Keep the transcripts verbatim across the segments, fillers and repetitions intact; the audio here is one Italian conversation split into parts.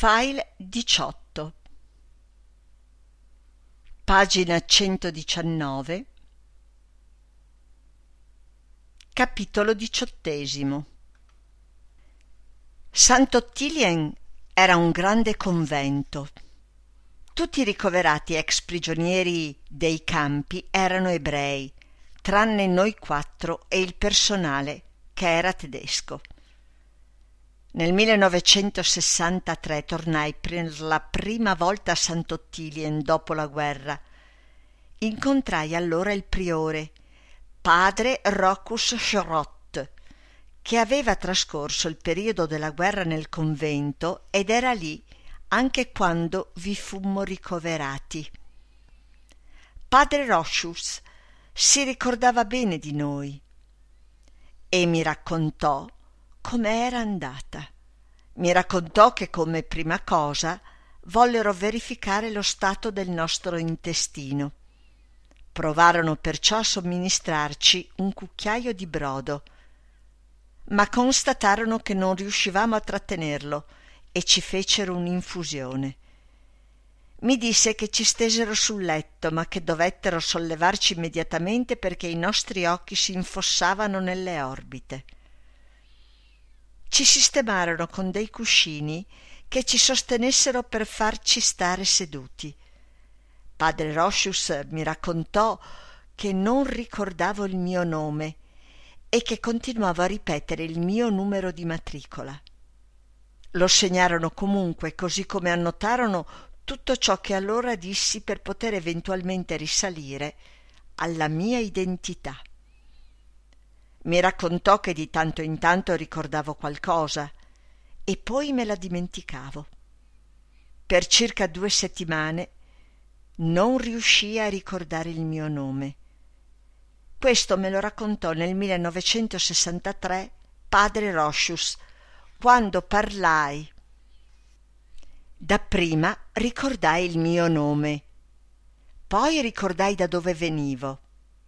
File diciotto, pagina centodiciannove, capitolo diciottesimo. Sant'Ottilien era un grande convento. Tutti i ricoverati ex prigionieri dei campi erano ebrei, tranne noi quattro e il personale, che era tedesco. Nel millenovecentosessantatré tornai per la prima volta a Sant'Ottilien dopo la guerra. Incontrai allora il priore, padre Rochus Schrott, che aveva trascorso il periodo della guerra nel convento ed era lì anche quando vi fummo ricoverati. Padre Rochus si ricordava bene di noi e mi raccontò come era andata. Mi raccontò che come prima cosa vollero verificare lo stato del nostro intestino. Provarono perciò a somministrarci un cucchiaio di brodo, ma constatarono che non riuscivamo a trattenerlo e ci fecero un'infusione. Mi disse che ci stesero sul letto, ma che dovettero sollevarci immediatamente perché i nostri occhi si infossavano nelle orbite. Ci sistemarono con dei cuscini che ci sostenessero per farci stare seduti. Padre Rochus mi raccontò che non ricordavo il mio nome e che continuavo a ripetere il mio numero di matricola. Lo segnarono comunque, così come annotarono tutto ciò che allora dissi per poter eventualmente risalire alla mia identità. Mi raccontò che di tanto in tanto ricordavo qualcosa e poi me la dimenticavo. Per circa due settimane non riuscii a ricordare il mio nome. Questo me lo raccontò nel millenovecentosessantatré padre Rochus, quando parlai. Dapprima ricordai il mio nome, poi ricordai da dove venivo.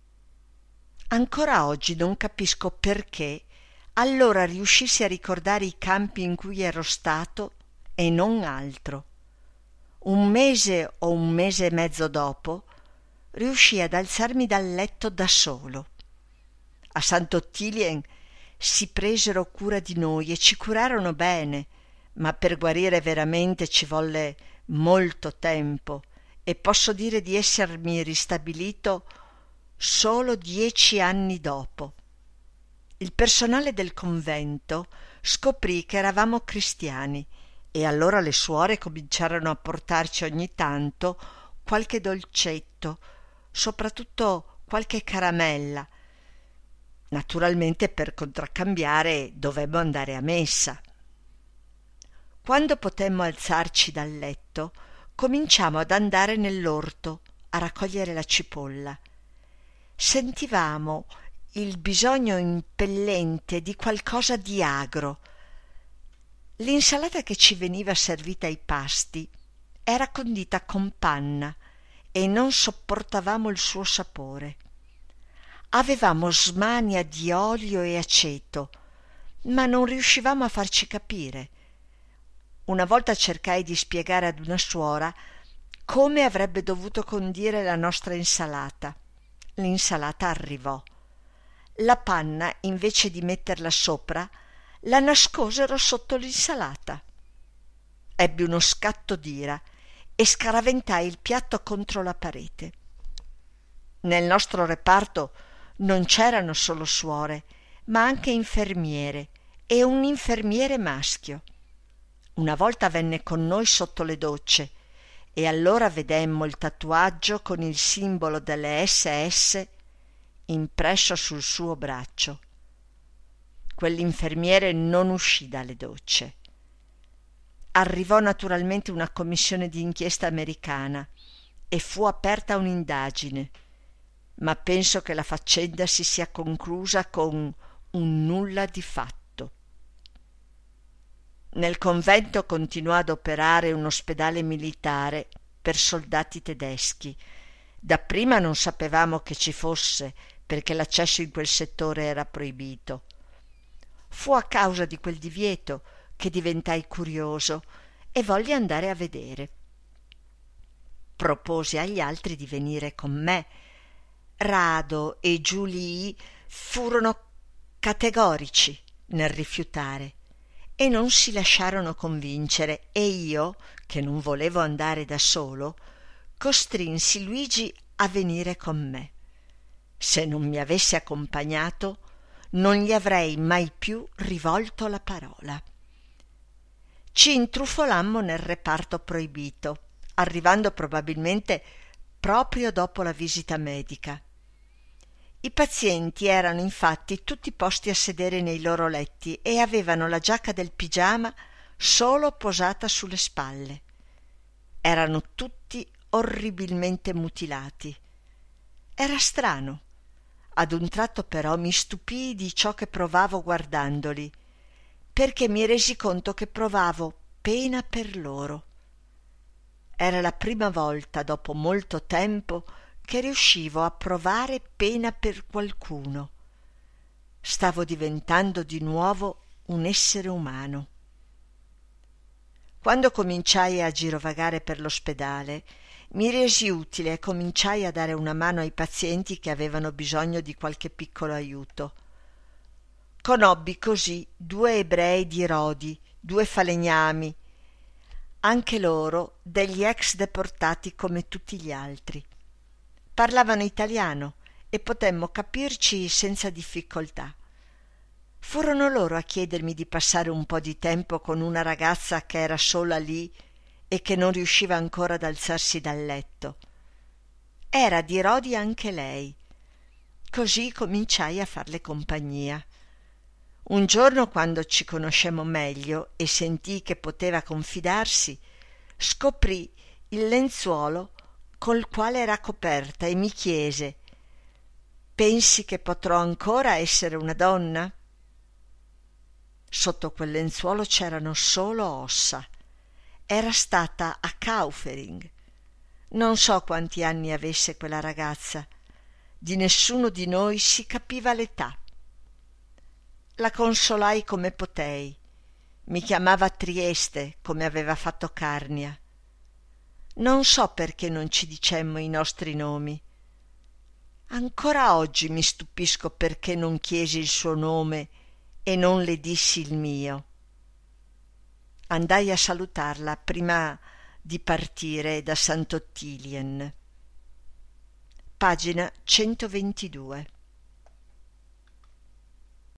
Ancora oggi non capisco perché allora riuscissi a ricordare i campi in cui ero stato e non altro. Un mese o un mese e mezzo dopo riuscii ad alzarmi dal letto da solo. A Sant'Ottilien si presero cura di noi e ci curarono bene, ma per guarire veramente ci volle molto tempo e posso dire di essermi ristabilito solo dieci anni dopo. Il personale del convento scoprì che eravamo cristiani e allora le suore cominciarono a portarci ogni tanto qualche dolcetto, soprattutto qualche caramella. Naturalmente per contraccambiare dovemmo andare a messa. Quando potemmo alzarci dal letto, cominciamo ad andare nell'orto a raccogliere la cipolla. Sentivamo il bisogno impellente di qualcosa di agro. L'insalata che ci veniva servita ai pasti era condita con panna e non sopportavamo il suo sapore. Avevamo smania di olio e aceto, ma non riuscivamo a farci capire. Una volta cercai di spiegare ad una suora come avrebbe dovuto condire la nostra insalata. L'insalata arrivò. La panna, invece di metterla sopra, la nascosero sotto l'insalata. Ebbi uno scatto d'ira e scaraventai il piatto contro la parete. Nel nostro reparto non c'erano solo suore, ma anche infermiere e un infermiere maschio. Una volta venne con noi sotto le docce e allora vedemmo il tatuaggio con il simbolo delle esse esse impresso sul suo braccio. Quell'infermiere non uscì dalle docce. Arrivò naturalmente una commissione di inchiesta americana e fu aperta un'indagine, ma penso che la faccenda si sia conclusa con un nulla di fatto. Nel convento continuò ad operare un ospedale militare per soldati tedeschi. Dapprima non sapevamo che ci fosse, perché l'accesso in quel settore era proibito. Fu a causa di quel divieto che diventai curioso e volle andare a vedere. Propose agli altri di venire con me. Rado e Giulii furono categorici nel rifiutare e non si lasciarono convincere, e io, che non volevo andare da solo, costrinsi Luigi a venire con me. Se non mi avesse accompagnato, non gli avrei mai più rivolto la parola. Ci intrufolammo nel reparto proibito, arrivando probabilmente proprio dopo la visita medica. I pazienti erano infatti tutti posti a sedere nei loro letti e avevano la giacca del pigiama solo posata sulle spalle. Erano tutti orribilmente mutilati. Era strano. Ad un tratto però mi stupii di ciò che provavo guardandoli, perché mi resi conto che provavo pena per loro. Era la prima volta dopo molto tempo che riuscivo a provare pena per qualcuno. Stavo diventando di nuovo un essere umano. Quando cominciai a girovagare per l'ospedale, mi resi utile e cominciai a dare una mano ai pazienti che avevano bisogno di qualche piccolo aiuto. Conobbi così due ebrei di Rodi, due falegnami, anche loro degli ex deportati come tutti gli altri. Parlavano italiano e potemmo capirci senza difficoltà. Furono loro a chiedermi di passare un po' di tempo con una ragazza che era sola lì e che non riusciva ancora ad alzarsi dal letto. Era di Rodi anche lei. Così cominciai a farle compagnia. Un giorno, quando ci conoscemmo meglio e sentii che poteva confidarsi, scoprì il lenzuolo col quale era coperta e mi chiese: «Pensi che potrò ancora essere una donna?» Sotto quel lenzuolo c'erano solo ossa. Era stata a Kaufering. Non so quanti anni avesse quella ragazza. Di nessuno di noi si capiva l'età. La consolai come potei. Mi chiamava Trieste, come aveva fatto Carnia. Non so perché non ci dicemmo i nostri nomi. Ancora oggi mi stupisco perché non chiesi il suo nome e non le dissi il mio. Andai a salutarla prima di partire da Sant'Ottilien. Pagina centoventidue.